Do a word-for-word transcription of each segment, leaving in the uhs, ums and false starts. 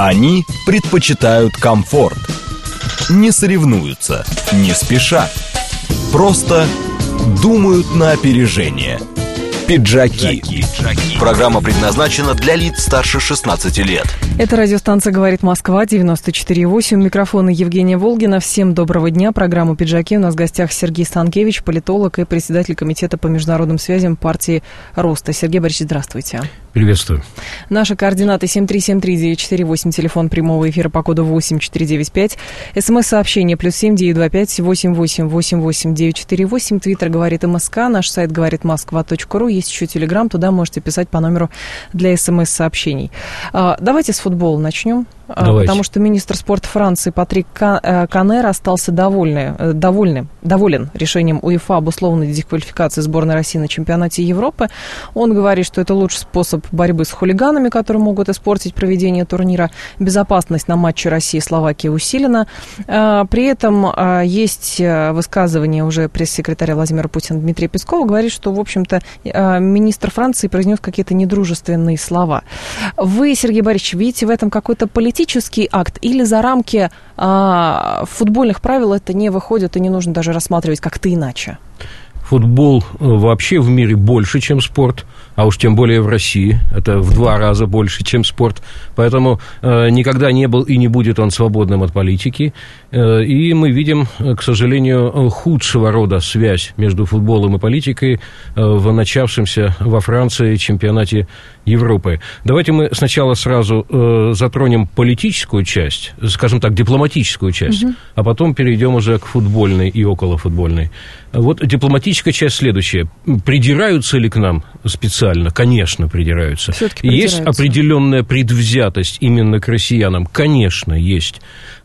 Они предпочитают комфорт. Не соревнуются, не спешат. Просто думают на опережение. Пиджаки. Программа предназначена для лиц старше шестнадцати лет. Это радиостанция «Говорит Москва», девяносто четыре и восемь. Микрофон Евгения Волгина. Всем доброго дня. Программа «Пиджаки». У нас в гостях Сергей Станкевич, политолог и председатель комитета по международным связям партии Роста. Сергей Борисович, здравствуйте. Приветствую. Наши координаты семь три семь три девять четыре восемь, телефон прямого эфира по коду восемь четыре девять пять, смс-сообщение плюс семь девять два пять восемь восемь восемь восемь девять четыре восемь, твиттер «Говорит МСК», наш сайт говорит москва точка ру, есть еще телеграм, туда можете писать по номеру для смс-сообщений. Давайте с футбола начнем. Давайте. Потому что министр спорта Франции Патрик Каннер остался довольный, довольный, доволен решением УЕФА об условной дисквалификации сборной России на чемпионате Европы. Он говорит, что это лучший способ борьбы с хулиганами, которые могут испортить проведение турнира. Безопасность на матче России и Словакии усилена. При этом есть высказывание уже пресс-секретаря Владимира Путина Дмитрия Пескова, говорит, что, в общем-то, министр Франции произнес какие-то недружественные слова. Вы, Сергей Борисович, видите в этом какой-то политический акт или за рамки а, футбольных правил это не выходит и не нужно даже рассматривать как-то иначе? Футбол вообще в мире больше, чем спорт, а уж тем более в России. Это в два раза больше, чем спорт. Поэтому э, никогда не был и не будет он свободным от политики. Э, и мы видим, к сожалению, худшего рода связь между футболом и политикой э, в начавшемся во Франции чемпионате Европы. Давайте мы сначала сразу э, затронем политическую часть, скажем так, дипломатическую часть, угу. а потом перейдем уже к футбольной и околофутбольной. Вот дипломатическая часть следующая. Придираются ли к нам специально? Конечно, придираются. Всё-таки придираются. Есть определенная предвзятость именно к россиянам? Конечно, есть.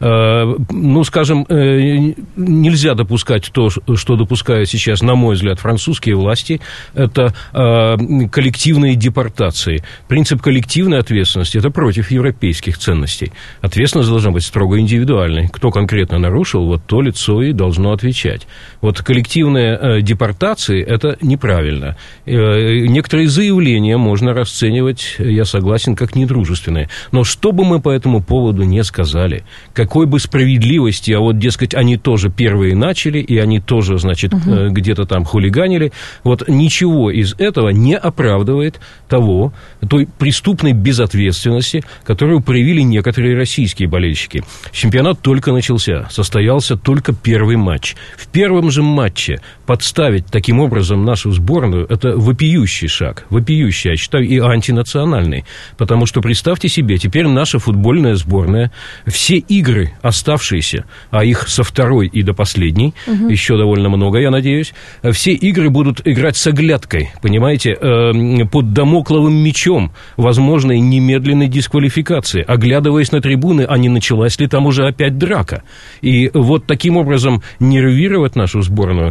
Э, ну, скажем, э, нельзя допускать то, что допускают сейчас, на мой взгляд, французские власти. Это э, коллективные депортации. Принцип коллективной ответственности – это против европейских ценностей. Ответственность должна быть строго индивидуальной. Кто конкретно нарушил, вот то лицо и должно отвечать. Вот коллективные э, депортации – это неправильно. Э, некоторые заявления можно расценивать, я согласен, как недружественные. Но что бы мы по этому поводу не сказали, какой бы справедливости, а вот, дескать, они тоже первые начали, и они тоже, значит, угу. э, где-то там хулиганили, вот ничего из этого не оправдывает того, той преступной безответственности, которую проявили некоторые российские болельщики. Чемпионат только начался, состоялся только первый матч. В первом же матче подставить таким образом нашу сборную – это вопиющий шаг, вопиющий, я считаю, и антинациональный. Потому что, представьте себе, теперь наша футбольная сборная, все игры оставшиеся, а их со второй и до последней, угу. еще довольно много, я надеюсь, все игры будут играть с оглядкой, понимаете, э, под дамокловым мечом возможной немедленной дисквалификации, оглядываясь на трибуны, а не началась ли там уже опять драка. И вот таким образом нервировать нашу сборную,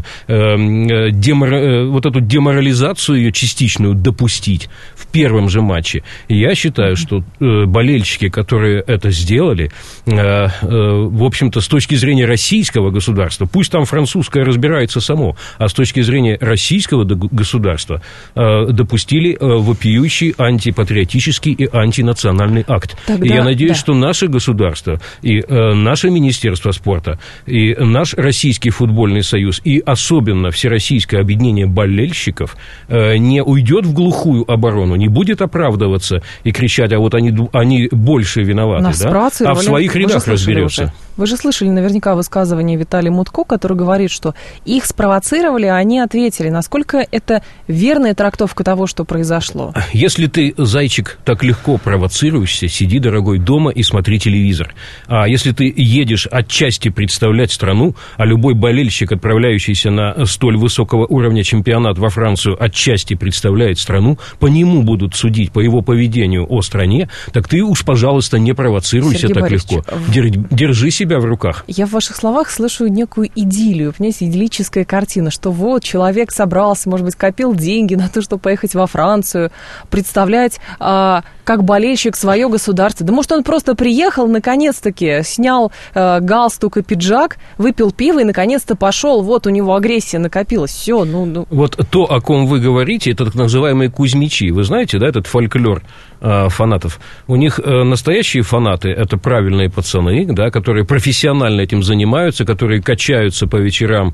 э, демор, вот эту деморализацию ее частичную допустить в первом же матче. И я считаю, что э, болельщики, которые это сделали, э, э, в общем-то, с точки зрения российского государства, пусть там французское разбирается само, а с точки зрения российского государства э, допустили э, вопиющий антипатриотический и антинациональный акт. Тогда, и я надеюсь, да. что наше государство и э, наше Министерство спорта, и наш Российский футбольный союз, и особенно Всероссийское объединение болельщиков э, не уйдет в глухую оборону, не будет оправдываться и кричать, а вот они, они больше виноваты, да? а в своих рядах разберется. Уже. Вы же слышали наверняка высказывание Виталия Мутко, который говорит, что их спровоцировали, а они ответили. Насколько это верная трактовка того, что произошло? Если ты, зайчик, так легко провоцируешься, сиди, дорогой, дома и смотри телевизор. А если ты едешь отчасти представлять страну, а любой болельщик, отправляющийся на столь высокого уровня чемпионат во Францию, отчасти представляет страну, по нему будут судить, по его поведению о стране, так ты уж, пожалуйста, не провоцируйся Сергей так Борисович, легко. Держи себя в руках. Я в ваших словах слышу некую идиллию, понимаете, идиллическая картина, что вот человек собрался, может быть, копил деньги на то, чтобы поехать во Францию, представлять а, как болельщик свое государство. Да может, он просто приехал, наконец-таки, снял а, галстук и пиджак, выпил пиво и, наконец-то, пошел. Вот у него агрессия накопилась. Все, ну, ну... Вот то, о ком вы говорите, это так называемые кузьмичи. Вы знаете, да, этот фольклор фанатов. У них настоящие фанаты – это правильные пацаны, да, которые профессионально этим занимаются, которые качаются по вечерам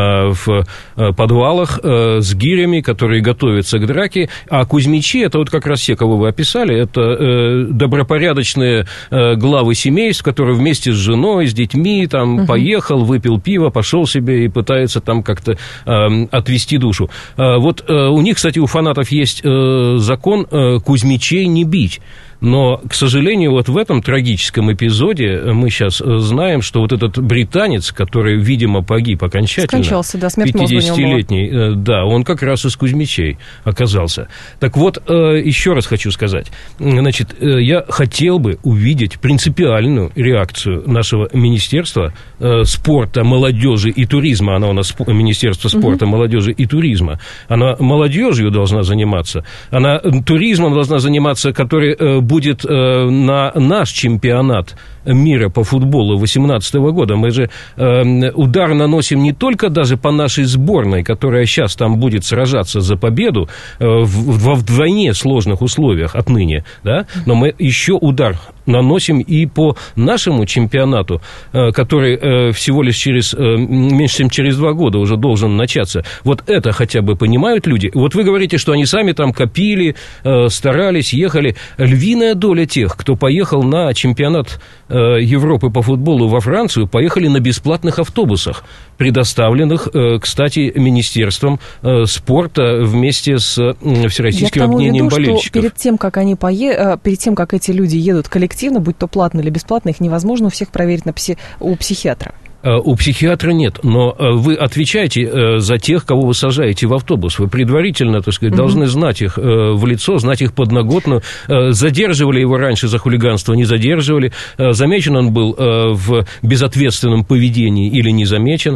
в подвалах с гирями, которые готовятся к драке. А кузьмичи – это вот как раз те, кого вы описали, это добропорядочные главы семейств, которые вместе с женой, с детьми там угу. поехал, выпил пиво, пошел себе и пытается там как-то отвести душу. Вот у них, кстати, у фанатов есть закон кузьмичей не бить. Но, к сожалению, вот в этом трагическом эпизоде мы сейчас знаем, что вот этот британец, который, видимо, погиб окончательно, скончался, да, смерть мозга у него пятидесятилетний, да, он как раз из Кузьмичей оказался. Так вот, еще раз хочу сказать, значит, я хотел бы увидеть принципиальную реакцию нашего Министерства спорта, молодежи и туризма. Она у нас Министерство спорта, угу. молодежи и туризма. Она молодежью должна заниматься, она туризмом должна заниматься, который будет э, на наш чемпионат мира по футболу две тысячи восемнадцатого года. Мы же э, удар наносим не только даже по нашей сборной, которая сейчас там будет сражаться за победу э, в, во вдвойне сложных условиях отныне, да, но мы еще удар наносим и по нашему чемпионату, э, который э, всего лишь через, э, меньше чем через два года уже должен начаться. Вот это хотя бы понимают люди. Вот вы говорите, что они сами там копили, э, старались, ехали. Львиная доля тех, кто поехал на чемпионат Европы по футболу во Францию, поехали на бесплатных автобусах, предоставленных, кстати, Министерством спорта вместе с Всероссийским объединением болельщиков. Что перед тем, как они пое... перед тем, как эти люди едут коллективно, будь то платно или бесплатно, их невозможно у всех проверить на пси... у психиатра. У психиатра нет, но вы отвечаете за тех, кого вы сажаете в автобус. Вы предварительно, так сказать, угу. должны знать их в лицо, знать их подноготную. Задерживали его раньше за хулиганство, не задерживали. Замечен он был в безответственном поведении или не замечен.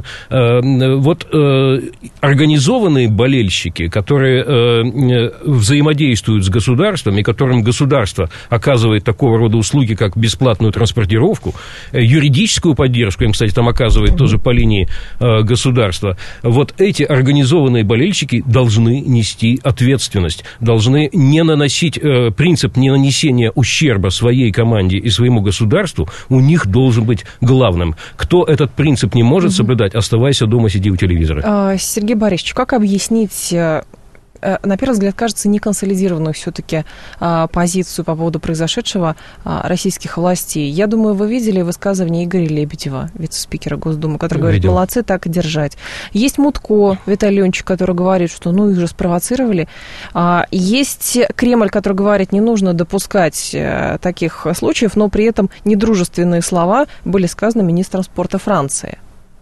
Вот организованные болельщики, которые взаимодействуют с государством и которым государство оказывает такого рода услуги, как бесплатную транспортировку, юридическую поддержку, им, кстати, там оказывает тоже по линии э, государства. Вот эти организованные болельщики должны нести ответственность, должны не наносить, э, принцип ненанесения ущерба своей команде и своему государству у них должен быть главным. Кто этот принцип не может угу. соблюдать, оставайся дома, сиди у телевизора. Сергей Борисович, как объяснить... на первый взгляд, кажется, неконсолидированную все-таки а, позицию по поводу произошедшего а, российских властей. Я думаю, вы видели высказывание Игоря Лебедева, вице-спикера Госдумы, который говорит, Видел. молодцы, так и держать. Есть Мутко, Виталий Леонтьевич, который говорит, что ну их же спровоцировали. А, есть Кремль, который говорит, не нужно допускать а, таких случаев, но при этом недружественные слова были сказаны министром спорта Франции.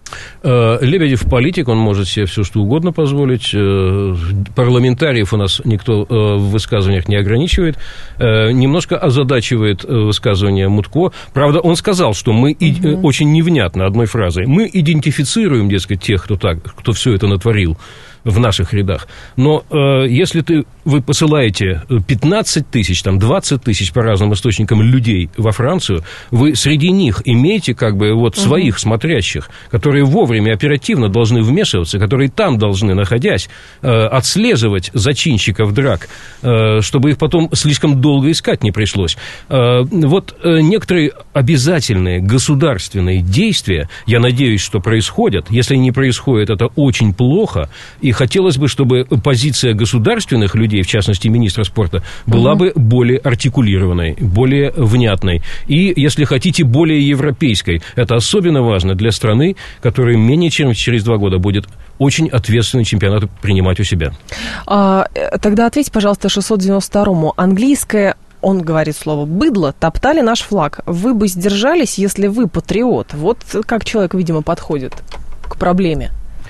Лебедев политик, он может себе все что угодно позволить. Парламентариев у нас никто в высказываниях не ограничивает. Немножко озадачивает высказывание Мутко. Правда, он сказал, что мы угу. очень невнятно одной фразой. Мы идентифицируем, дескать, тех, кто так, кто все это натворил в наших рядах. Но э, если ты, вы посылаете пятнадцать тысяч, там, двадцать тысяч по разным источникам людей во Францию, вы среди них имеете как бы вот своих uh-huh. смотрящих, которые вовремя, оперативно должны вмешиваться, которые там должны, находясь, э, отслеживать зачинщиков драк, э, чтобы их потом слишком долго искать не пришлось. Э, вот э, некоторые обязательные государственные действия, я надеюсь, что происходят. Если не происходит, это очень плохо. И хотелось бы, чтобы позиция государственных людей, в частности, министра спорта, была угу. бы более артикулированной, более внятной. И, если хотите, более европейской. Это особенно важно для страны, которая менее чем через два года будет очень ответственный чемпионат принимать у себя. А, тогда ответьте, пожалуйста, шестьсот девяносто второму. Английское, он говорит слово «быдло», топтали наш флаг. Вы бы сдержались, если вы патриот. Вот как человек, видимо, подходит к проблеме.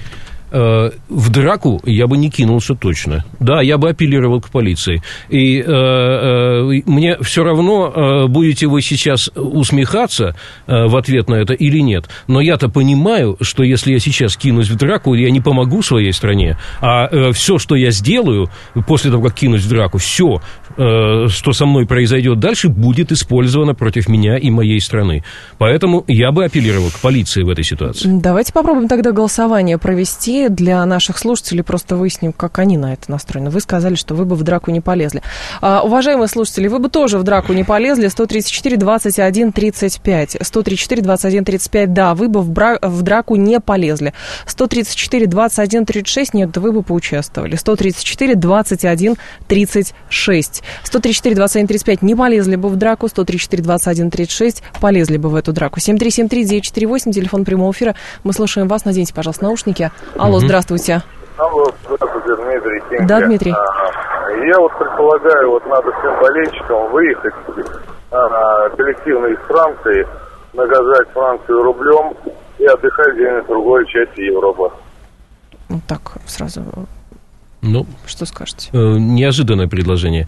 В драку я бы не кинулся точно. Да, я бы апеллировал к полиции. И э, э, мне все равно, э, будете вы сейчас усмехаться э, в ответ на это или нет. Но я-то понимаю, что если я сейчас кинусь в драку, я не помогу своей стране. А э, все, что я сделаю после того, как кинусь в драку, все, э, что со мной произойдет дальше, будет использовано против меня и моей страны. Поэтому я бы апеллировал к полиции в этой ситуации. Давайте попробуем тогда голосование провести для наших слушателей, просто выясним, как они на это настроены. Вы сказали, что вы бы в драку не полезли. А, уважаемые слушатели, вы бы тоже в драку не полезли. сто тридцать четыре двадцать один тридцать пять. сто тридцать четыре двадцать один тридцать пять, да, вы бы в, бра- в драку не полезли. сто тридцать четыре двадцать один тридцать шесть, нет, вы бы поучаствовали. сто тридцать четыре двадцать один тридцать шесть. сто тридцать четыре двадцать один тридцать пять не полезли бы в драку. сто тридцать четыре двадцать один тридцать шесть полезли бы в эту драку. семь три семь три девять четыре восемь, телефон прямого эфира. Мы слушаем вас. Наденьте, пожалуйста, наушники. Алло, угу. Здравствуйте. Алло, здравствуйте, Дмитрий. Тимки. Да, Дмитрий. А, я вот предполагаю, вот надо всем болельщикам выехать а, коллективно из Франции, наказать Францию рублем и отдыхать где-нибудь в другой части Европы. Вот так сразу... Ну, что скажете? Неожиданное предложение.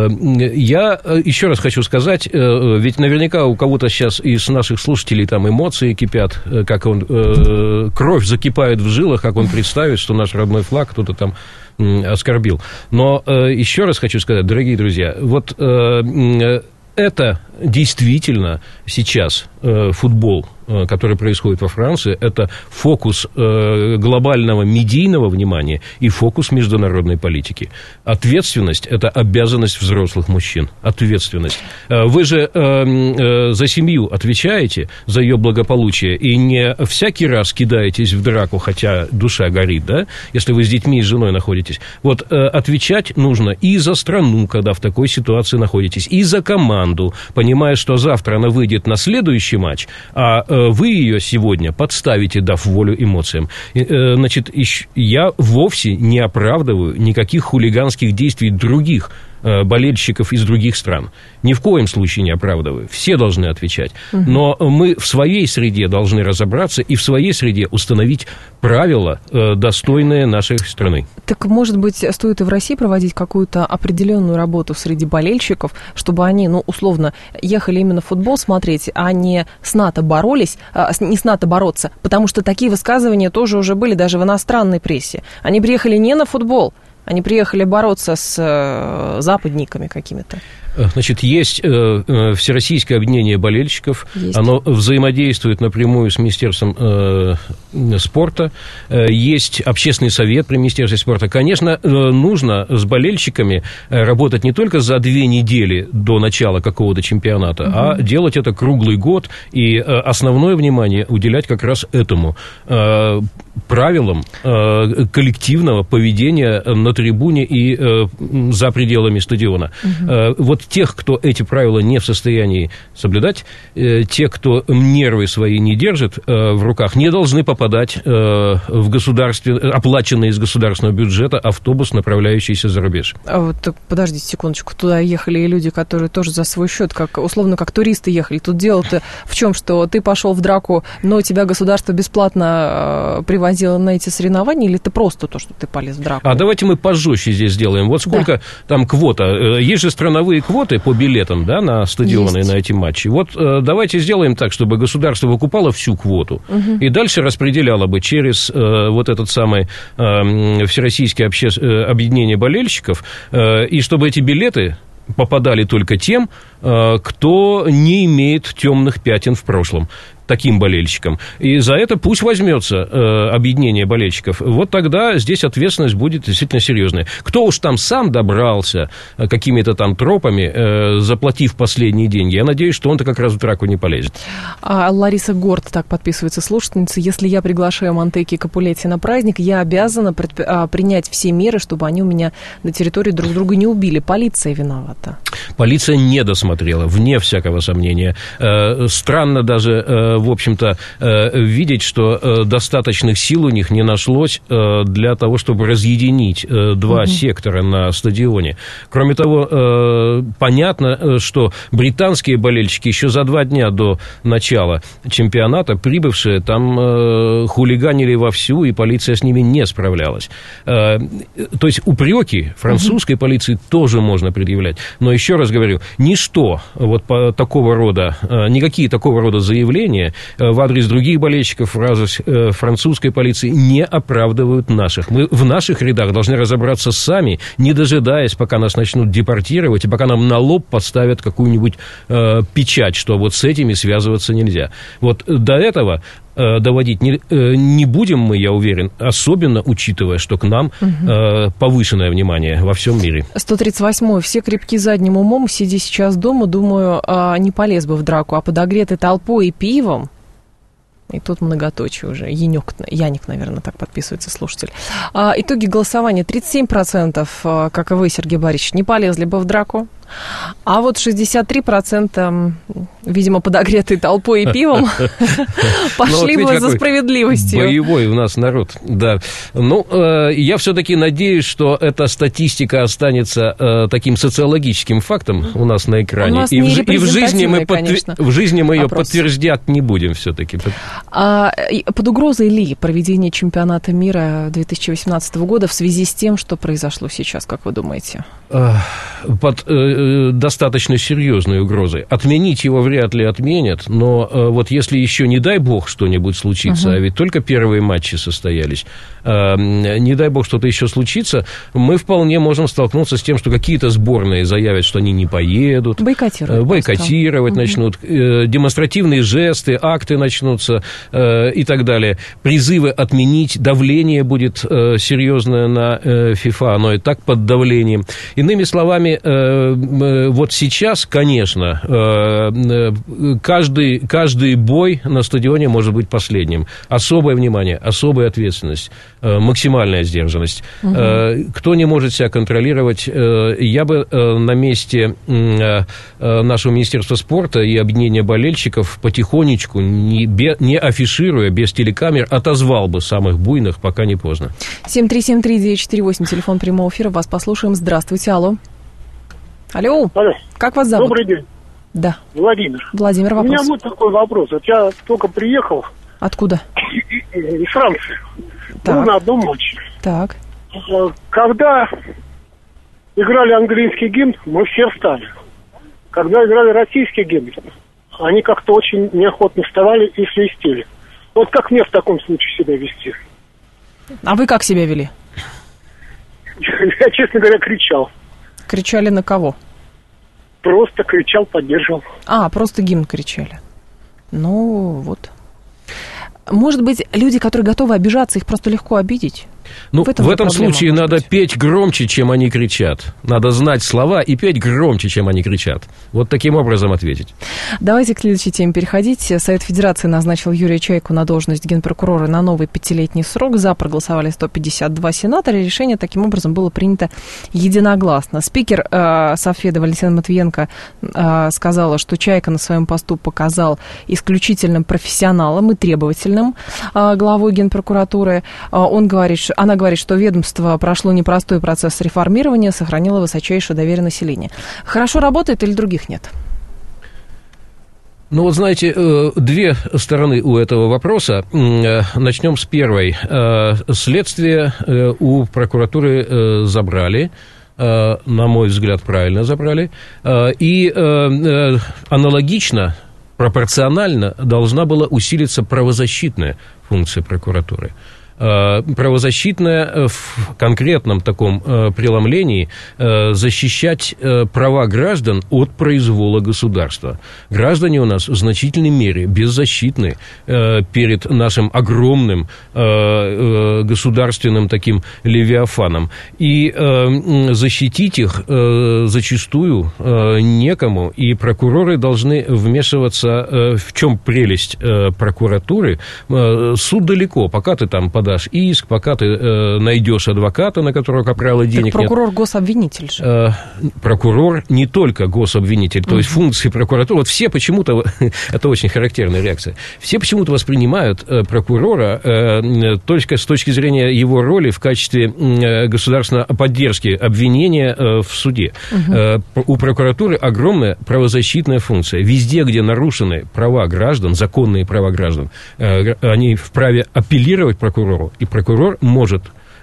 Я еще раз хочу сказать, ведь наверняка у кого-то сейчас из наших слушателей там эмоции кипят, как он, кровь закипает в жилах, как он представит, что наш родной флаг кто-то там оскорбил. Но еще раз хочу сказать, дорогие друзья, вот это действительно сейчас футбол, который происходит во Франции, это фокус глобального медийного внимания и фокус международной политики. Ответственность – это обязанность взрослых мужчин. Ответственность. Вы же за семью отвечаете, за ее благополучие, и не всякий раз кидаетесь в драку, хотя душа горит, да, если вы с детьми и с женой находитесь. Вот отвечать нужно и за страну, когда в такой ситуации находитесь, и за команду, понимая, что завтра она выйдет на следующий матч, а вы ее сегодня подставите, дав волю эмоциям. Значит, я вовсе не оправдываю никаких хулиганских действий других болельщиков из других стран. Ни в коем случае не оправдываю. Все должны отвечать. Угу. Но мы в своей среде должны разобраться и в своей среде установить правила, достойные нашей страны. Так, может быть, стоит и в России проводить какую-то определенную работу среди болельщиков, чтобы они, ну, условно, ехали именно в футбол смотреть, а не с НАТО боролись, не с НАТО бороться, потому что такие высказывания тоже уже были даже в иностранной прессе. Они приехали не на футбол, они приехали бороться с э, западниками какими-то. Значит, есть э, Всероссийское объединение болельщиков. Есть. Оно взаимодействует напрямую с Министерством э, спорта. Э, есть Общественный совет при Министерстве спорта. Конечно, э, нужно с болельщиками работать не только за две недели до начала какого-то чемпионата, угу. а делать это круглый год и э, основное внимание уделять как раз этому э, правилам э, коллективного поведения на трибуне и э, за пределами стадиона. Угу. Э, вот тех, кто эти правила не в состоянии соблюдать, э, те, кто нервы свои не держит э, в руках, не должны попадать э, в государстве, оплаченный из государственного бюджета автобус, направляющийся за рубеж. А вот подождите секундочку, туда ехали и люди, которые тоже за свой счет, как условно как туристы ехали. Тут дело-то в чем, что ты пошел в драку, но тебя государство бесплатно э, привозило на эти соревнования, или ты просто то, что ты полез в драку? А давайте мы пожестче здесь сделаем. Вот сколько да. там квота. Есть же страновые квоты по билетам, да, на стадионы, есть. На эти матчи. Вот э, давайте сделаем так, чтобы государство выкупало всю квоту угу. и дальше распределяло бы через э, вот этот самый э, Всероссийское обще... э, объединение болельщиков, э, и чтобы эти билеты попадали только тем, э, кто не имеет темных пятен в прошлом. Таким болельщикам. И за это пусть возьмется э, объединение болельщиков. Вот тогда здесь ответственность будет действительно серьезная. Кто уж там сам добрался э, какими-то там тропами, э, заплатив последние деньги, я надеюсь, что он-то как раз в драку не полезет. А Лариса Горд так подписывается, слушательница. Если я приглашаю Монтеки и Капулетти на праздник, я обязана предп... а, принять все меры, чтобы они у меня на территории друг друга не убили. Полиция виновата. Полиция не досмотрела, вне всякого сомнения. Э, странно даже... Э, в общем-то, э, видеть, что э, достаточных сил у них не нашлось э, для того, чтобы разъединить э, два mm-hmm. сектора на стадионе. Кроме того, э, понятно, что британские болельщики еще за два дня до начала чемпионата, прибывшие, там э, хулиганили вовсю, и полиция с ними не справлялась. Э, то есть упреки французской mm-hmm. полиции тоже можно предъявлять. Но еще раз говорю, ничто вот по такого рода, э, никакие такого рода заявления высказывания в адрес других болельщиков, в адрес французской полиции не оправдывают наших. Мы в наших рядах должны разобраться сами, не дожидаясь, пока нас начнут депортировать, и пока нам на лоб поставят какую-нибудь э, печать, что вот с этими связываться нельзя. Вот до этого э, доводить не, э, не будем мы, я уверен, особенно учитывая, что к нам э, повышенное внимание во всем мире. сто тридцать восьмой. Все крепки задним умом, сидя сейчас дома, думаю, э, не полез бы в драку, а подогретой толпой и пивом. И тут многоточие уже. Янек, Яник, наверное, так подписывается слушатель. А, итоги голосования. тридцать семь процентов, как и вы, Сергей Борисович, не полезли бы в драку. А вот шестьдесят три процента, видимо, подогретой толпой и пивом, пошли бы за справедливостью. Боевой у нас народ, да. Ну, я все-таки надеюсь, что эта статистика останется таким социологическим фактом у нас на экране. И в жизни мы в жизни мы ее подтверждать не будем все-таки. Под угрозой ли проведение чемпионата мира две тысячи восемнадцатого года в связи с тем, что произошло сейчас, как вы думаете? Под э, достаточно серьезной угрозой. Отменить его вряд ли отменят, но э, вот если еще, не дай бог, что-нибудь случится, uh-huh. а ведь только первые матчи состоялись, э, не дай бог, что-то еще случится, мы вполне можем столкнуться с тем, что какие-то сборные заявят, что они не поедут. Бойкотировать. Э, бойкотировать uh-huh. начнут, э, демонстративные жесты, акты начнутся э, и так далее. Призывы отменить, давление будет э, серьезное на э, ФИФА, оно и так под давлением. Иными словами, вот сейчас, конечно, каждый, каждый бой на стадионе может быть последним. Особое внимание, особая ответственность, максимальная сдержанность. Угу. Кто не может себя контролировать, я бы на месте нашего Министерства спорта и объединения болельщиков потихонечку, не, не афишируя, без телекамер, отозвал бы самых буйных, пока не поздно. семь три семь три девять четыре восемь, телефон прямого эфира, вас послушаем. Здравствуйте, алло. Алло. Алло. Как вас зовут? Добрый день. Да. Владимир. Владимир, вопрос. У меня вот такой вопрос. Вот я только приехал. Откуда? Из Франции. Так. Был на одном матче. Так. Когда играли английский гимн, мы все встали. Когда играли российский гимн, они как-то очень неохотно вставали и свистели. Вот как мне в таком случае себя вести? А вы как себя вели? Я, честно говоря, кричал. Кричали на кого? Просто кричал, поддерживал. А, просто гимн кричали. Ну, вот. Может быть, люди, которые готовы обижаться, их просто легко обидеть? Ну, в этом, в этом случае надо быть. петь громче, чем они кричат. Надо знать слова и петь громче, чем они кричат. Вот таким образом ответить. Давайте к следующей теме переходить. Совет Федерации назначил Юрия Чайку на должность генпрокурора на новый пятилетний срок. За проголосовали сто пятьдесят два сенатора. Решение таким образом было принято единогласно. Спикер э, Совфеда Валентина Матвиенко э, сказала, что Чайка на своем посту показал исключительным профессионалом и требовательным э, главой генпрокуратуры. Э, он говорит, что Она говорит, что ведомство прошло непростой процесс реформирования, сохранило высочайшее доверие населения. Хорошо работает или других нет? Ну, вот знаете, две стороны у этого вопроса. Начнем с первой. Следствие у прокуратуры забрали. На мой взгляд, правильно забрали. И аналогично, пропорционально должна была усилиться правозащитная функция прокуратуры. Правозащитная в конкретном таком преломлении защищать права граждан от произвола государства. Граждане у нас в значительной мере беззащитны перед нашим огромным государственным таким левиафаном. И защитить их зачастую некому. И прокуроры должны вмешиваться. В чем прелесть прокуратуры? Суд далеко, пока ты там подашь иск, пока ты э, найдешь адвоката, на которого капрала денег так прокурор нет. гособвинитель же. Э, прокурор не только гособвинитель, то есть функции прокуратуры. Вот все почему-то, это очень характерная реакция, все почему-то воспринимают э, прокурора э, только с точки зрения его роли в качестве э, государственной поддержки обвинения э, в суде. Угу. Э, у прокуратуры огромная правозащитная функция. Везде, где нарушены права граждан, законные права граждан, э, они вправе апеллировать прокурору. И прокурор может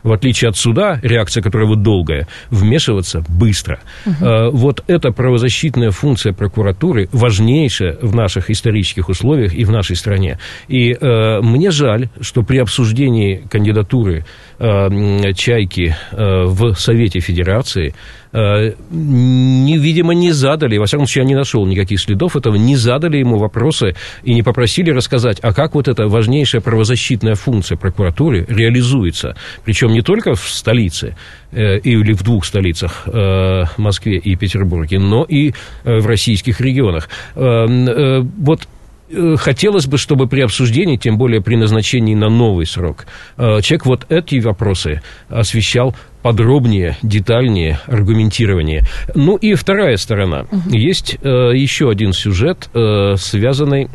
в отличие от суда, реакция которого долгая, вмешиваться быстро. Uh-huh. Вот эта правозащитная функция прокуратуры важнейшая в наших исторических условиях и в нашей стране. И э, мне жаль, что при обсуждении кандидатуры э, Чайки э, в Совете Федерации э, не, видимо, не задали, во всяком случае, я не нашел никаких следов этого, не задали ему вопросы и не попросили рассказать, а как вот эта важнейшая правозащитная функция прокуратуры реализуется. Причем не только в столице э, или в двух столицах, э, Москве и Петербурге, но и э, в российских регионах. Э, э, вот хотелось бы, чтобы при обсуждении, тем более при назначении на новый срок, человек вот эти вопросы освещал подробнее, детальнее, аргументированнее. Ну и вторая сторона. Угу. Есть еще один сюжет, связанный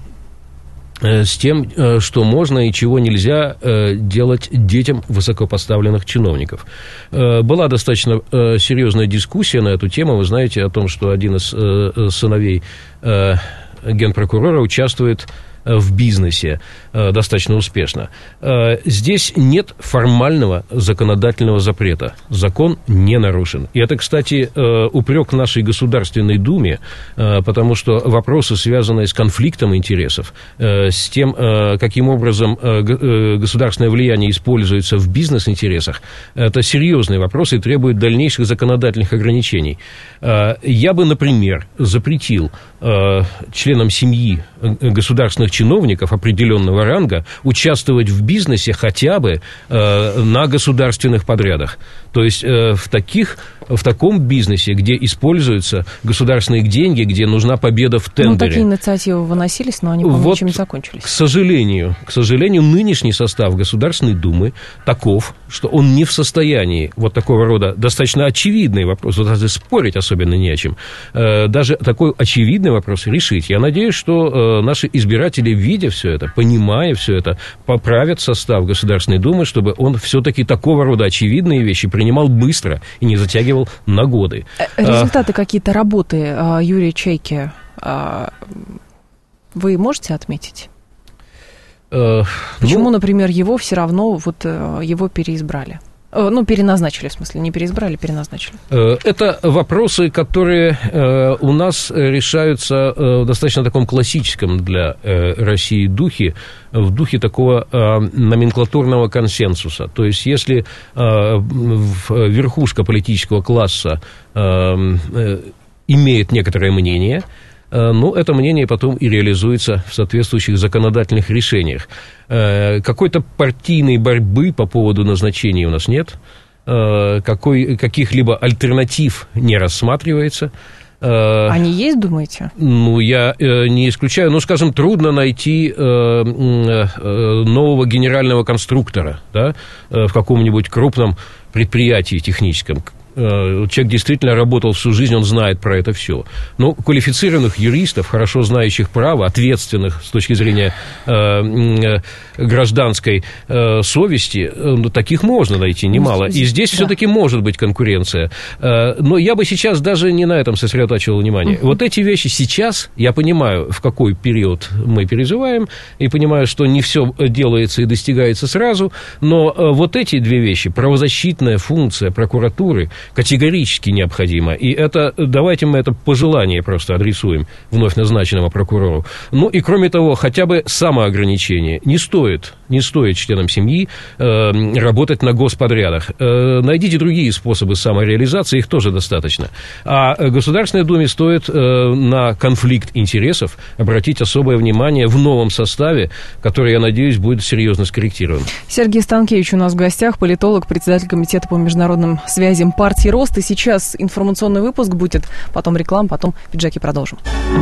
с тем, что можно и чего нельзя делать детям высокопоставленных чиновников. Была достаточно серьезная дискуссия на эту тему. Вы знаете о том, что один из сыновей генпрокурора участвует в бизнесе достаточно успешно. Здесь нет формального законодательного запрета. Закон не нарушен. И это, кстати, упрек нашей Государственной Думе, потому что вопросы, связанные с конфликтом интересов, с тем, каким образом государственное влияние используется в бизнес-интересах, это серьезные вопросы и требуют дальнейших законодательных ограничений. Я бы, например, запретил членам семьи государственных чиновников определенного ранга участвовать в бизнесе хотя бы э, на государственных подрядах. То есть э, в, таких, в таком бизнесе, где используются государственные деньги, где нужна победа в тендере. Ну, такие инициативы выносились, но они, по-моему, вот, ничем не закончились. К сожалению, к сожалению, нынешний состав Государственной Думы таков, что он не в состоянии вот такого рода достаточно очевидный вопрос, вот даже спорить особенно не о чем, э, даже такой очевидный вопрос решить. Я надеюсь, что э, наши избиратели, видя все это, понимая все это, поправят состав Государственной Думы, чтобы он все-таки такого рода очевидные вещи принимал быстро и не затягивал на годы. Результаты а, какие-то работы Юрия Чайки вы можете отметить? А, Почему, ну, например, его все равно вот его переизбрали? Ну, переназначили, в смысле, не переизбрали, переназначили. Это вопросы, которые у нас решаются в достаточно таком классическом для России духе, в духе такого номенклатурного консенсуса. То есть, если верхушка политического класса имеет некоторое мнение, ну, это мнение потом и реализуется в соответствующих законодательных решениях. Какой-то партийной борьбы по поводу назначения у нас нет. Какой, каких-либо альтернатив не рассматривается. Они есть, думаете? Ну, я не исключаю. Ну, скажем, трудно найти нового генерального конструктора, да, в каком-нибудь крупном предприятии техническом. Человек действительно работал всю жизнь, он знает про это все. Но квалифицированных юристов, хорошо знающих право, ответственных с точки зрения э, гражданской э, совести, э, таких можно найти немало. И здесь да. все-таки может быть конкуренция. Э, но я бы сейчас даже не на этом сосредотачивал внимание. Uh-huh. Вот эти вещи сейчас, я понимаю, в какой период мы переживаем, и понимаю, что не все делается и достигается сразу, но э, вот эти две вещи, правозащитная функция прокуратуры, категорически необходимо. И это, давайте мы это пожелание просто адресуем вновь назначенному прокурору. Ну и кроме того, хотя бы самоограничение. Не стоит, не стоит членам семьи э, работать на господрядах. Э, найдите другие способы самореализации, их тоже достаточно. А Государственной Думе стоит э, на конфликт интересов обратить особое внимание в новом составе, который, я надеюсь, будет серьезно скорректирован. Сергей Станкевич у нас в гостях, политолог, председатель комитета по международным связям партии «Рост». И сейчас информационный выпуск будет, потом реклама, потом пиджаки продолжим.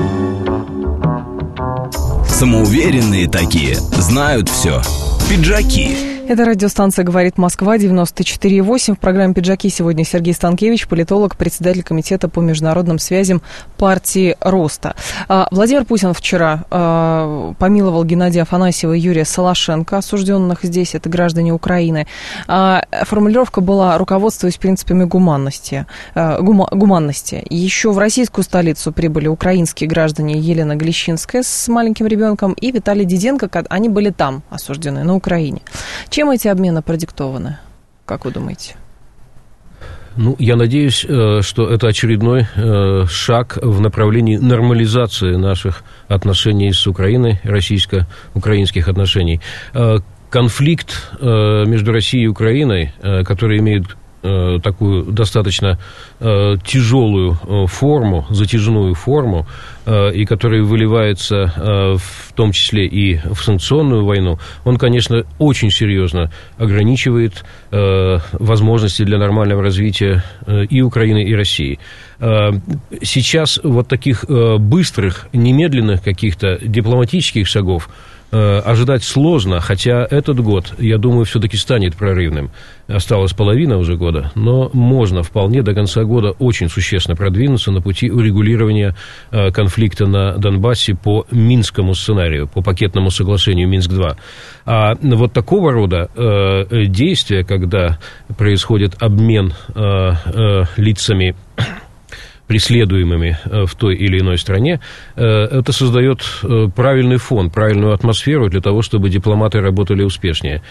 Самоуверенные такие, знают все. Пиджаки. Это радиостанция «Говорит Москва», девяносто четыре и восемь. В программе «Пиджаки» сегодня Сергей Станкевич, политолог, председатель комитета по международным связям партии «Роста». Владимир Путин вчера помиловал Геннадия Афанасьева и Юрия Солошенко, осужденных здесь, это граждане Украины. Формулировка была «руководствуясь принципами гуманности». гуманности. Еще в российскую столицу прибыли украинские граждане Елена Глещинская с маленьким ребенком и Виталий Диденко. Они были там осуждены, на Украине. Чем эти обмены продиктованы? как вы думаете? Ну, я надеюсь, что это очередной шаг в направлении нормализации наших отношений с Украиной, российско-украинских отношений. Конфликт между Россией и Украиной, который имеет такую достаточно э, тяжелую э, форму, затяжную форму, э, и который выливается э, в том числе и в санкционную войну, он, конечно, очень серьезно ограничивает э, возможности для нормального развития э, и Украины, и России. Э, сейчас вот таких э, быстрых, немедленных каких-то дипломатических шагов ожидать сложно, хотя этот год, я думаю, все-таки станет прорывным. Осталась половина уже года, но можно вполне до конца года очень существенно продвинуться на пути урегулирования конфликта на Донбассе по Минскому сценарию, по пакетному соглашению Минск-два. А вот такого рода действия, когда происходит обмен лицами, преследуемыми в той или иной стране, это создает правильный фон, правильную атмосферу для того, чтобы дипломаты работали успешнее.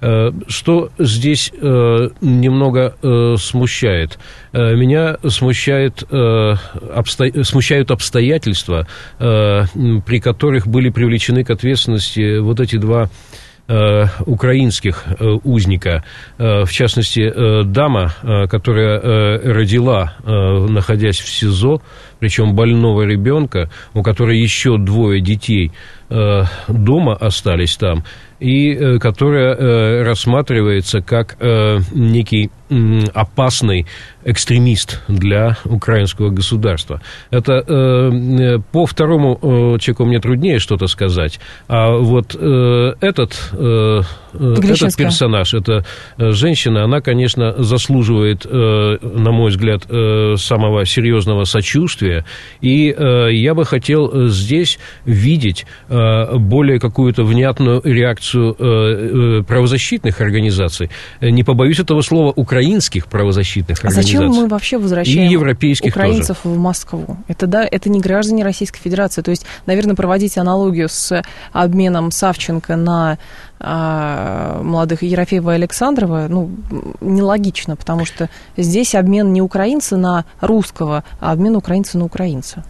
Что здесь немного смущает? Меня смущает, обсто... смущают обстоятельства, при которых были привлечены к ответственности вот эти два украинских узника, в частности, дама, которая родила, находясь в СИЗО, причем больного ребенка, у которой еще двое детей дома остались там, и которая рассматривается как некий опасный экстремист для украинского государства. Это э, по второму э, человеку мне труднее что-то сказать, а вот э, этот, э, этот персонаж, эта женщина, она, конечно, заслуживает, э, на мой взгляд, э, самого серьезного сочувствия, и э, я бы хотел здесь видеть э, более какую-то внятную реакцию э, э, правозащитных организаций, не побоюсь этого слова, украинских правозащитных организаций. Зачем мы вообще возвращаем и европейских украинцев тоже. в Москву? Это, да, это не граждане Российской Федерации. То есть, наверное, проводить аналогию с обменом Савченко на а, молодых Ерофеева и Александрова, ну, нелогично, потому что здесь обмен не украинца на русского, а обмен украинца на украинца.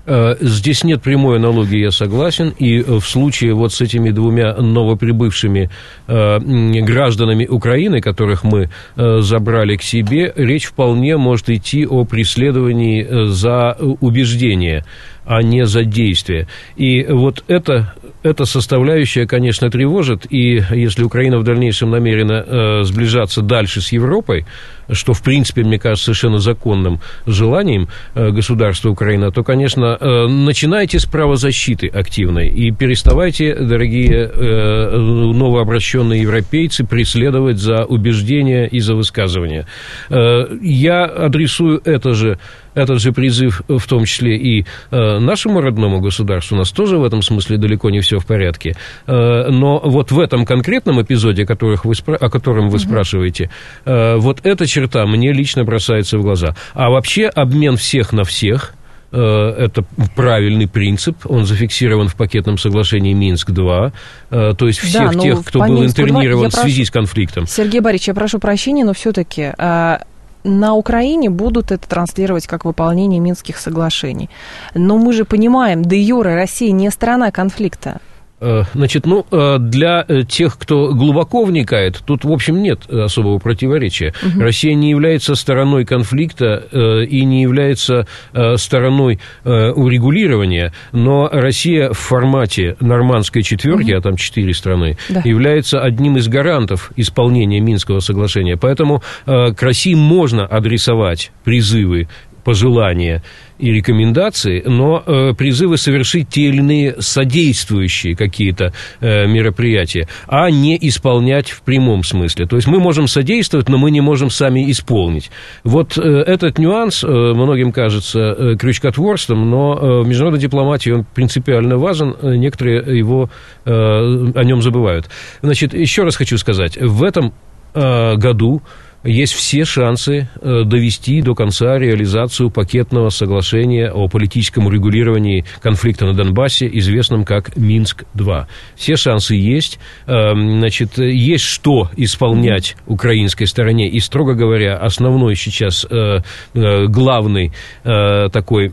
Здесь нет прямой аналогии, я согласен, и в случае вот с этими двумя новоприбывшими э, гражданами Украины, которых мы э, забрали к себе, речь вполне может идти о преследовании за убеждение, а не за действие. И вот это, эта составляющая, конечно, тревожит, и если Украина в дальнейшем намерена э, сближаться дальше с Европой, что, в принципе, мне кажется, совершенно законным желанием э, государства Украина, то, конечно, э, начинайте с правозащиты активной и переставайте, дорогие э, новообращенные европейцы, преследовать за убеждения и за высказывания. Э, я адресую это же Этот же призыв, в том числе и э, нашему родному государству, у нас тоже в этом смысле далеко не все в порядке. Э, но вот в этом конкретном эпизоде, о, которых вы, спра- о котором вы uh-huh. спрашиваете, э, вот эта черта мне лично бросается в глаза. А вообще обмен всех на всех, э, это правильный принцип, он зафиксирован в пакетном соглашении Минск-два, э, то есть всех да, тех, кто был интернирован в связи прошу... с конфликтом. Сергей Борисович, я прошу прощения, но все-таки... Э... На Украине будут это транслировать как выполнение Минских соглашений. Но мы же понимаем, де юре Россия не сторона конфликта. Значит, ну, для тех, кто глубоко вникает, тут, в общем, нет особого противоречия. Угу. Россия не является стороной конфликта и не является стороной урегулирования, но Россия в формате нормандской четверки, угу. а там четыре страны, да. является одним из гарантов исполнения Минского соглашения. Поэтому к России можно адресовать призывы, пожелания и рекомендации, но э, призывы совершить те или иные содействующие какие-то э, мероприятия, а не исполнять в прямом смысле. То есть мы можем содействовать, но мы не можем сами исполнить. Вот э, этот нюанс э, многим кажется э, крючкотворством, но э, в международной дипломатии он принципиально важен, э, некоторые его, э, о нем забывают. Значит, еще раз хочу сказать, в этом э, году есть все шансы довести до конца реализацию пакетного соглашения о политическом урегулировании конфликта на Донбассе, известном как Минск-два. Все шансы есть. Значит, есть что исполнять украинской стороне. И, строго говоря, основной сейчас главный такой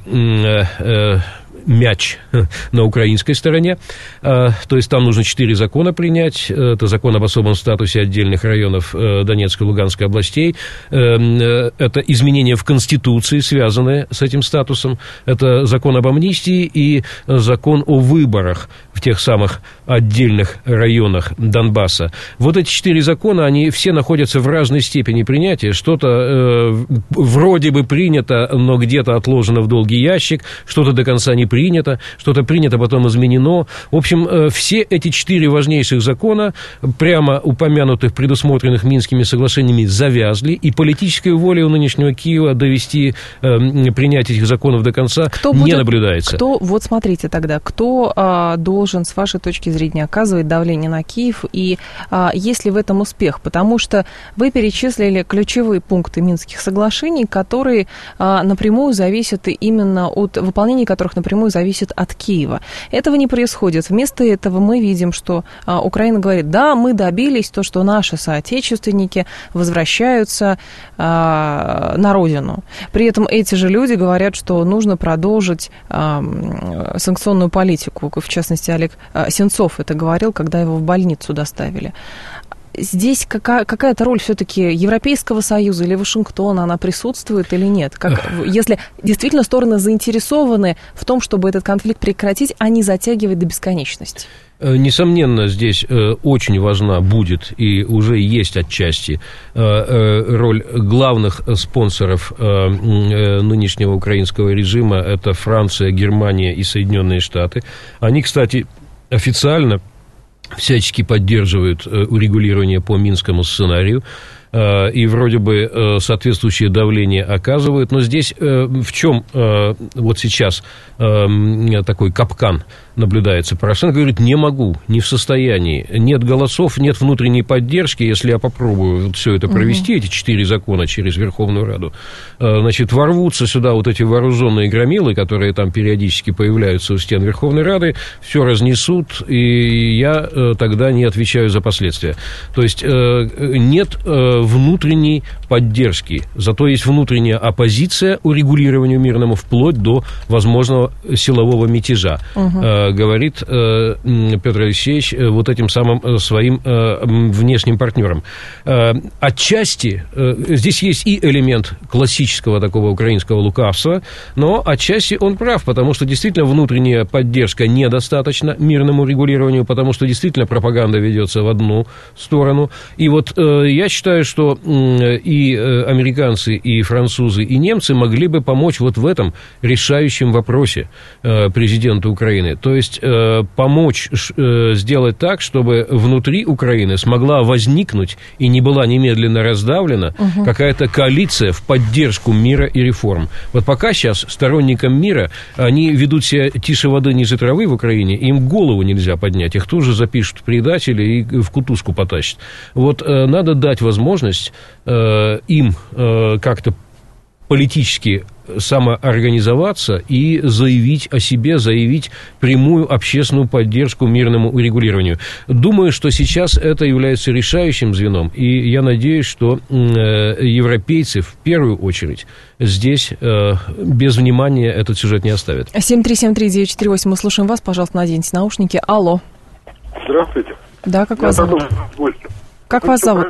мяч на украинской стороне. То есть там нужно четыре закона принять. Это закон об особом статусе отдельных районов Донецкой и Луганской областей. Это изменения в Конституции, связанные с этим статусом. Это закон об амнистии и закон о выборах в тех самых отдельных районах Донбасса. Вот эти четыре закона, они все находятся в разной степени принятия. Что-то э, вроде бы принято, но где-то отложено в долгий ящик, что-то до конца не принято, что-то принято, потом изменено. В общем, э, все эти четыре важнейших закона, прямо упомянутых, предусмотренных Минскими соглашениями, завязли, и политической воли у нынешнего Киева довести э, принятие этих законов до конца кто не будет, наблюдается. Кто, вот смотрите тогда, кто э, должен, с вашей точки зрения, оказывать давление на Киев, и э, есть ли в этом успех? Потому что вы перечислили ключевые пункты Минских соглашений, которые э, напрямую зависят именно от выполнения которых напрямую зависит от Киева. Этого не происходит. Вместо этого мы видим, что э, Украина говорит, да, мы добились то, что наши соотечественники возвращаются э, на родину. При этом эти же люди говорят, что нужно продолжить э, санкционную политику. В частности, Олег э, Сенцов это говорил, когда его в больницу доставили. Здесь какая- какая-то роль все-таки Европейского Союза или Вашингтона, она присутствует или нет? Как, если действительно стороны заинтересованы в том, чтобы этот конфликт прекратить, а не затягивать до бесконечности? Несомненно, здесь очень важна будет и уже есть отчасти роль главных спонсоров нынешнего украинского режима. Это Франция, Германия и Соединенные Штаты. Они, кстати, официально всячески поддерживают урегулирование по Минскому сценарию и вроде бы соответствующее давление оказывают. Но здесь в чем вот сейчас такой капкан наблюдается? Порошенко говорит, не могу, не в состоянии. Нет голосов, нет внутренней поддержки. Если я попробую все это провести, угу. эти четыре закона через Верховную Раду, значит, ворвутся сюда вот эти вооруженные громилы, которые там периодически появляются у стен Верховной Рады, все разнесут, и я тогда не отвечаю за последствия. То есть нет внутренней поддержки, зато есть внутренняя оппозиция урегулированию мирному вплоть до возможного силового мятежа, угу. э, говорит э, Петр Алексеевич э, вот этим самым э, своим э, внешним партнерам. Э, отчасти э, здесь есть и элемент классического такого украинского лукавства, но отчасти он прав, потому что действительно внутренняя поддержка недостаточна мирному регулированию, потому что действительно пропаганда ведется в одну сторону. И вот э, я считаю, что э, и э, американцы, и французы, и немцы могли бы помочь вот в этом решающем вопросе э, президенту Украины. То есть э, помочь э, сделать так, чтобы внутри Украины смогла возникнуть и не была немедленно раздавлена угу. какая-то коалиция в поддержку мира и реформ. Вот пока сейчас сторонникам мира, они ведут себя тише воды ниже травы в Украине, им голову нельзя поднять, их тут же запишут предатели и в кутузку потащат. Вот э, надо дать возможность э, им э, как-то политически самоорганизоваться и заявить о себе, заявить прямую общественную поддержку мирному урегулированию. Думаю, что сейчас это является решающим звеном, и я надеюсь, что э, европейцы в первую очередь здесь э, без внимания этот сюжет не оставят. семь три семь три девять четыре восемь, мы слушаем вас, пожалуйста, наденьте наушники. Алло. Здравствуйте. Да, как вас зовут? Как вас зовут?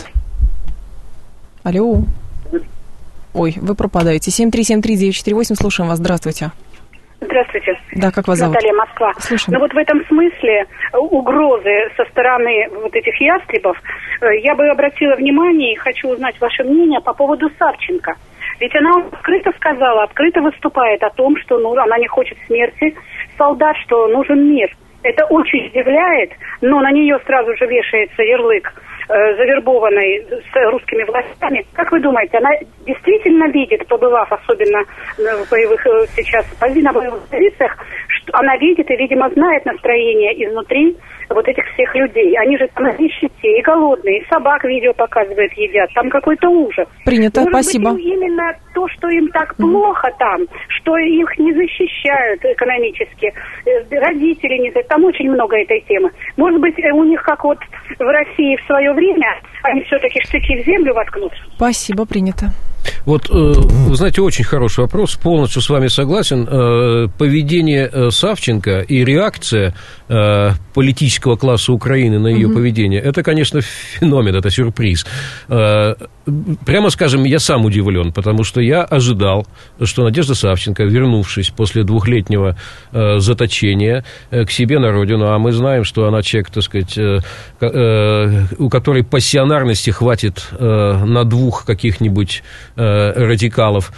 Алло. Ой, вы пропадаете. семь три семь три девять четыре восемь, слушаем вас. Здравствуйте. Здравствуйте. Да, как вас зовут? Наталья, Москва. Слушаем. Ну вот в этом смысле угрозы со стороны вот этих ястребов, я бы обратила внимание и хочу узнать ваше мнение по поводу Савченко. Ведь она открыто сказала, открыто выступает о том, что ну, она не хочет смерти солдат, что нужен мир. Это очень удивляет, но на нее сразу же вешается ярлык завербованной с русскими властями. Как вы думаете, она действительно видит, побывав особенно в боевых сейчас на боевых позициях, что она видит и, видимо, знает настроение изнутри вот этих всех людей. Они же там на нищете, и голодные, и собак видео показывают, едят. Там какой-то ужас. Принято, Может спасибо. быть, именно то, что им так плохо там, что их не защищают экономически, родители не защищают, там очень много этой темы. Может быть, у них, как вот в России в свое время, они все-таки штыки в землю воткнут. Спасибо, принято. Вот, вы знаете, очень хороший вопрос, полностью с вами согласен. Поведение Савченко и реакция политического класса Украины на ее mm-hmm. поведение, это, конечно, феномен, это сюрприз. Прямо скажем, я сам удивлен, потому что я ожидал, что Надежда Савченко, вернувшись после двухлетнего заточения к себе на родину, а мы знаем, что она человек, так сказать, у которой пассионарности хватит на двух каких-нибудь радикалов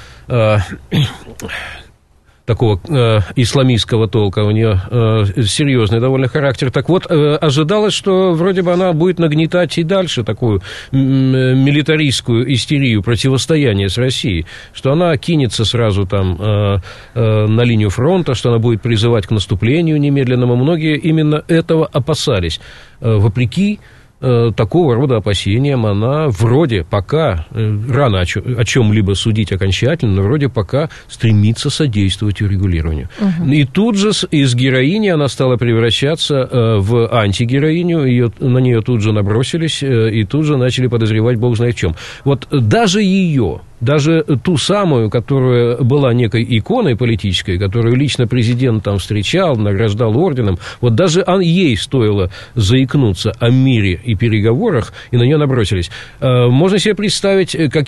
такого э, исламистского толка, у нее э, серьезный довольно характер. Так вот, э, ожидалось, что вроде бы она будет нагнетать и дальше такую м- милитаристскую истерию противостояния с Россией, что она кинется сразу там э, э, на линию фронта, что она будет призывать к наступлению немедленному. Многие именно этого опасались. Э, вопреки такого рода опасениям она вроде пока, рано о чем-либо судить окончательно, но вроде пока стремится содействовать урегулированию. Угу. И тут же из героини она стала превращаться в антигероиню, ее, на нее тут же набросились и тут же начали подозревать бог знает в чем. Вот даже ее, даже ту самую, которая была некой иконой политической, которую лично президент там встречал, награждал орденом, вот даже ей стоило заикнуться о мире и переговорах, и на нее набросились. Можно себе представить как,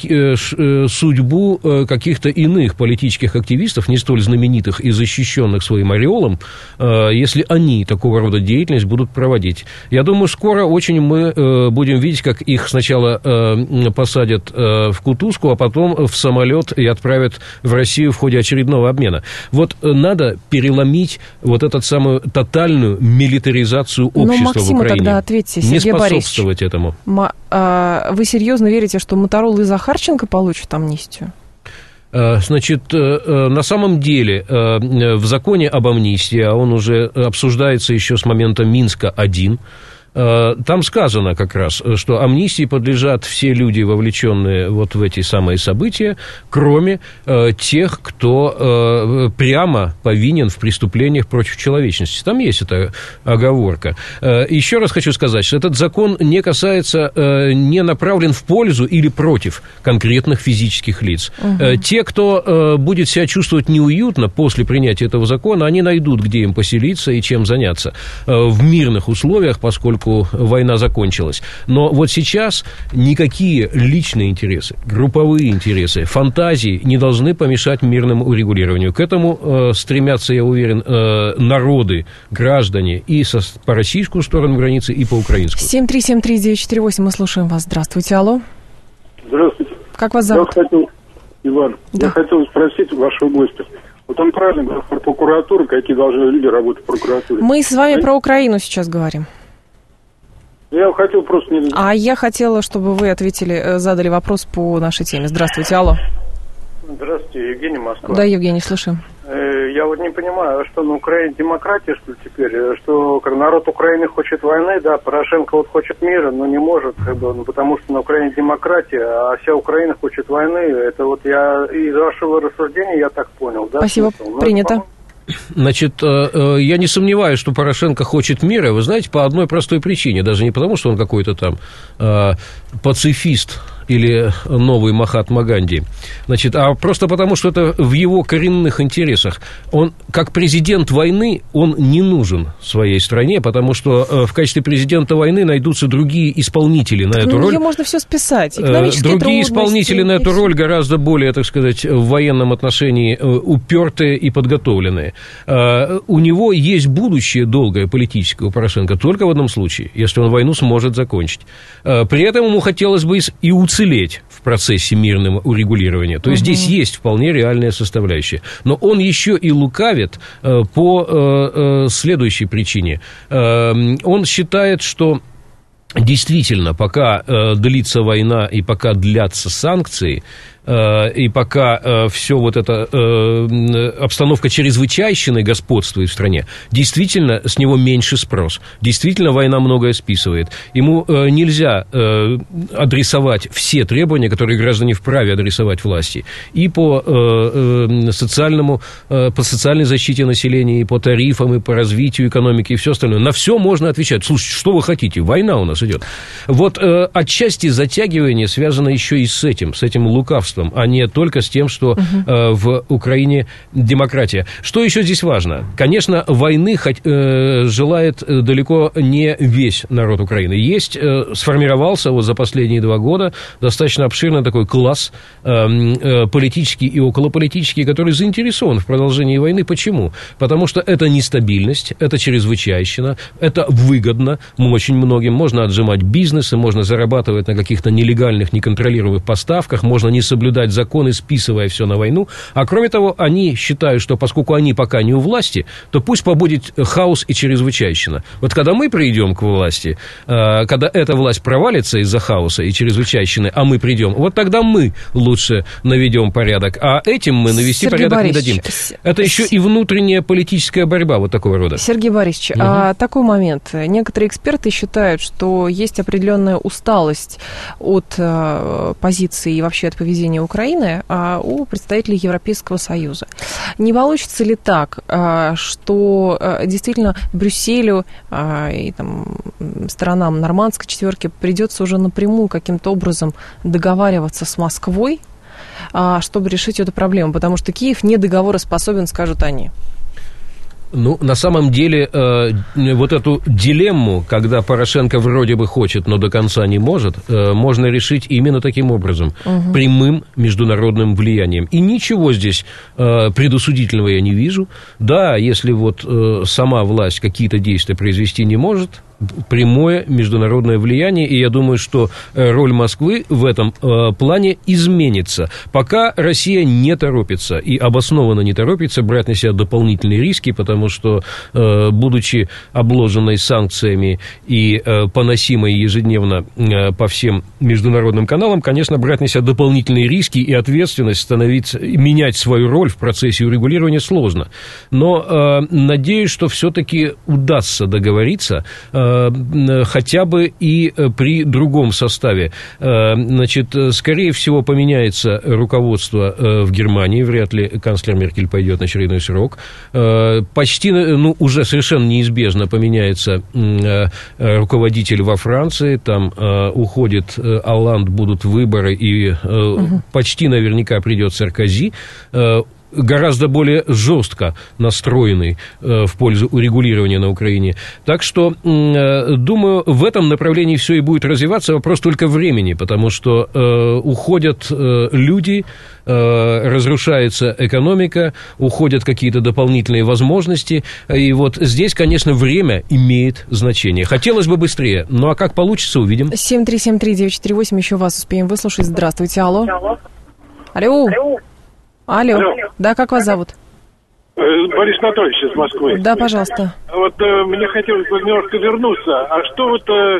судьбу каких-то иных политических активистов, не столь знаменитых и защищенных своим ореолом, если они такого рода деятельность будут проводить. Я думаю, скоро очень мы будем видеть, как их сначала посадят в кутузку, а потом в самолет и отправят в Россию в ходе очередного обмена. Вот надо переломить вот эту самую тотальную милитаризацию общества ну, Максиму в Украине. Тогда ответьте, Сергей Не способствовать Борисович, этому. Ма- а, вы серьезно верите, что Моторолла и Захарченко получат амнистию? Значит, на самом деле в законе об амнистии, а он уже обсуждается еще с момента Минска один, там сказано как раз, что амнистии подлежат все люди, вовлеченные вот в эти самые события, кроме э, тех, кто э, прямо повинен в преступлениях против человечности. Там есть эта оговорка. Э, еще раз хочу сказать, что этот закон не касается, э, не направлен в пользу или против конкретных физических лиц. Угу. Э, те, кто э, будет себя чувствовать неуютно после принятия этого закона, они найдут, где им поселиться и чем заняться э, в мирных условиях, поскольку война закончилась. Но вот сейчас никакие личные интересы, групповые интересы, фантазии не должны помешать мирному урегулированию. К этому э, стремятся, я уверен, э, народы, граждане и со, по российскую сторону границы, и по украинскую. семь три семь три девять четыре восемь, мы слушаем вас. Здравствуйте, алло. Здравствуйте. Как вас зовут? Я хотел, Иван, да. я хотел спросить вашего гостя. Вот он правильно говорил про прокуратуру, какие должны люди работать в прокуратуре. Мы с вами а... про Украину сейчас говорим. Я хотел просто... Не... А я хотела, чтобы вы ответили, задали вопрос по нашей теме. Здравствуйте, алло. Здравствуйте, Евгений, Москва. Да, Евгений, слушаем. Я вот не понимаю, что на Украине демократия, что ли, теперь? Что как народ Украины хочет войны, да, Порошенко вот хочет мира, но не может, как бы, ну, потому что на Украине демократия, а вся Украина хочет войны. Это вот я из вашего рассуждения я так понял, да? Спасибо, но, принято. Это, Значит, я не сомневаюсь, что Порошенко хочет мира, вы знаете, по одной простой причине, даже не потому, что он какой-то там пацифист или новый Махатма Ганди, значит, а просто потому, что это в его коренных интересах. Он, как президент войны, он не нужен своей стране, потому что в качестве президента войны найдутся другие исполнители на эту ну, роль. Ее можно все списать. Другие исполнители на эту роль гораздо более, так сказать, в военном отношении упертые и подготовленные. У него есть будущее долгое политическое у Порошенко только в одном случае, если он войну сможет закончить. При этом ему хотелось бы и уцелеть в процессе мирного урегулирования. То есть, угу. здесь есть вполне реальная составляющая. Но он еще и лукавит э, по э, э, следующей причине. Э, он считает, что действительно, пока э, длится война и пока длятся санкции, и пока все вот эта обстановка чрезвычайщины господствует в стране, действительно с него меньше спрос. Действительно, война многое списывает. Ему нельзя адресовать все требования, которые граждане вправе адресовать власти. И по социальному, по социальной защите населения, и по тарифам, и по развитию экономики, и все остальное. На все можно отвечать. Слушайте, что вы хотите? Война у нас идет. Вот отчасти затягивание связано еще и с этим, с этим лукавством, а не только с тем, что угу. э, в Украине демократия. Что еще здесь важно? Конечно, войны хоть, э, желает далеко не весь народ Украины. Есть, э, сформировался вот за последние два года достаточно обширный такой класс э, э, политический и околополитический, который заинтересован в продолжении войны. Почему? Потому что это нестабильность, это чрезвычайщина, это выгодно очень многим. Можно отжимать бизнесы, можно зарабатывать на каких-то нелегальных, неконтролируемых поставках, можно не соблюдать законы, списывая все на войну. А кроме того, они считают, что поскольку они пока не у власти, то пусть побудет хаос и чрезвычайщина. Вот когда мы придем к власти, когда эта власть провалится из-за хаоса и чрезвычайщины, а мы придем, вот тогда мы лучше наведем порядок, а этим мы навести Сергей порядок Борисович, не дадим. Это еще и внутренняя политическая борьба вот такого рода. Сергей Борисович, угу. а, такой момент. Некоторые эксперты считают, что есть определенная усталость от а, позиции и вообще от поведения Украины а, у представителей Европейского Союза. Не получится ли так, а, что а, действительно Брюсселю а, и там, сторонам нормандской четверки придется уже напрямую каким-то образом договариваться с Москвой, а, чтобы решить эту проблему? Потому что Киев не договороспособен, скажут они. Ну, на самом деле, э, вот эту дилемму, когда Порошенко вроде бы хочет, но до конца не может, э, можно решить именно таким образом, угу. прямым международным влиянием. И ничего здесь э, предосудительного я не вижу. Да, если вот э, сама власть какие-то действия произвести не может, прямое международное влияние, и я думаю, что роль Москвы в этом э, плане изменится. Пока Россия не торопится, и обоснованно не торопится брать на себя дополнительные риски, потому что, э, будучи обложенной санкциями и э, поносимой ежедневно э, по всем международным каналам, конечно, брать на себя дополнительные риски и ответственность, становиться, менять свою роль в процессе урегулирования сложно. Но э, надеюсь, что все-таки удастся договориться, э, хотя бы и при другом составе. Значит, скорее всего, поменяется руководство в Германии, вряд ли канцлер Меркель пойдет на очередной срок. Почти, ну, уже совершенно неизбежно поменяется руководитель во Франции, там уходит Олланд, будут выборы, и угу. почти наверняка придет Саркози, гораздо более жестко настроенный э, в пользу урегулирования на Украине. Так что, э, думаю, в этом направлении все и будет развиваться. Вопрос только времени, потому что э, уходят э, люди, э, разрушается экономика, уходят какие-то дополнительные возможности. И вот здесь, конечно, время имеет значение. Хотелось бы быстрее, ну а как получится, увидим. семь три семь три девять четыре восемь, еще вас успеем выслушать. Здравствуйте, алло. Алло. Алло. Алло. Алло. Да, как вас зовут? Борис Анатольевич из Москвы. Да, пожалуйста. Вот э, мне хотелось бы немножко вернуться. А что вот... Э,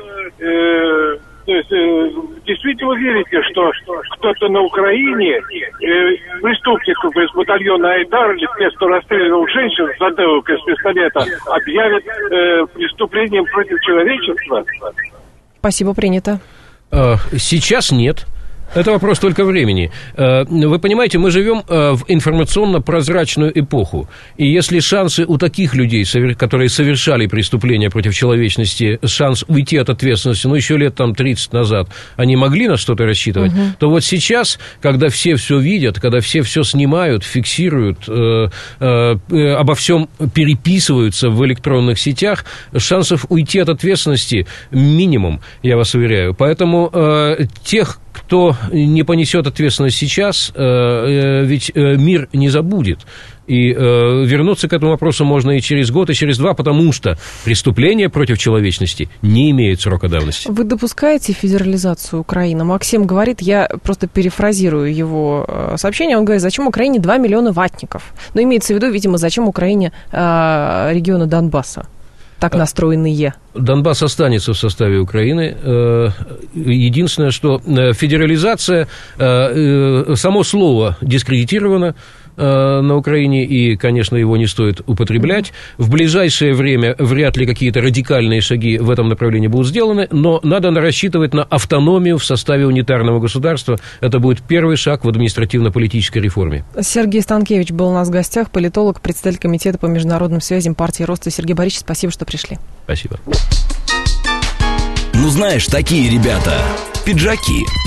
э, то есть, э, действительно верите, что кто-то на Украине, э, преступников из батальона Айдар, или те, кто расстреливал женщин с затылка из пистолета, объявят э, преступлением против человечества? Спасибо, принято. Сейчас нет. Это вопрос только времени. Вы понимаете, мы живем в информационно-прозрачную эпоху. И если шансы у таких людей, которые совершали преступления против человечности, шанс уйти от ответственности, ну, еще лет там тридцать назад, они могли на что-то рассчитывать, угу. то вот сейчас, когда все все видят, когда все все снимают, фиксируют, э, э, обо всем переписываются в электронных сетях, шансов уйти от ответственности минимум, я вас уверяю. Поэтому э, тех, кто не понесет ответственность сейчас, э, э, ведь э, мир не забудет. И э, вернуться к этому вопросу можно и через год, и через два, потому что преступления против человечности не имеют срока давности. Вы допускаете федерализацию Украины? Максим говорит, я просто перефразирую его сообщение, он говорит, зачем Украине два миллиона ватников? Но имеется в виду, видимо, зачем Украине э, региона Донбасса? так настроенные? Донбасс останется в составе Украины. Единственное, что федерализация, само слово дискредитировано на Украине, и, конечно, его не стоит употреблять. В ближайшее время вряд ли какие-то радикальные шаги в этом направлении будут сделаны, но надо рассчитывать на автономию в составе унитарного государства. Это будет первый шаг в административно-политической реформе. Сергей Станкевич был у нас в гостях, политолог, председатель комитета по международным связям партии Роста. Сергей Борисович, спасибо, что пришли. Спасибо. Ну, знаешь, такие ребята, пиджаки.